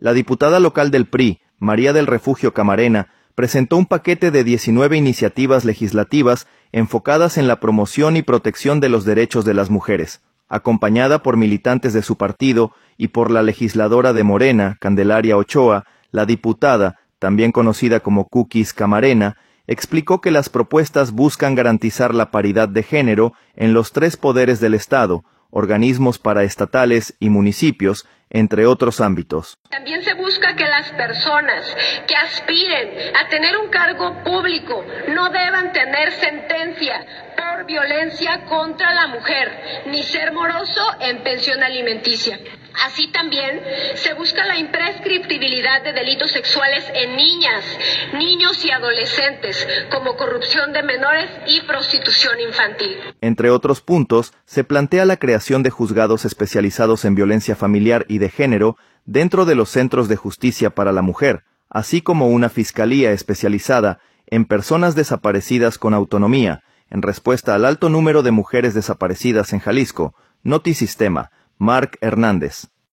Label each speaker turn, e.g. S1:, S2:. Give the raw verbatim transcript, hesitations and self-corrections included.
S1: la diputada local del P R I, María del Refugio Camarena, presentó un paquete de diecinueve iniciativas legislativas enfocadas en la promoción y protección de los derechos de las mujeres, acompañada por militantes de su partido y por la legisladora de Morena, Candelaria Ochoa. La diputada, también conocida como Cookies Camarena, explicó que las propuestas buscan garantizar la paridad de género en los tres poderes del Estado, organismos paraestatales y municipios, entre otros ámbitos.
S2: También se busca que las personas que aspiren a tener un cargo público no deban tener sentencia por violencia contra la mujer, ni ser moroso en pensión alimenticia. Así también se busca la imprescriptibilidad de delitos sexuales en niñas, niños y adolescentes, como corrupción de menores y prostitución infantil.
S1: Entre otros puntos, se plantea la creación de juzgados especializados en violencia familiar y de género dentro de los centros de justicia para la mujer, así como una fiscalía especializada en personas desaparecidas con autonomía, en respuesta al alto número de mujeres desaparecidas en Jalisco. Notisistema. Marc Hernández.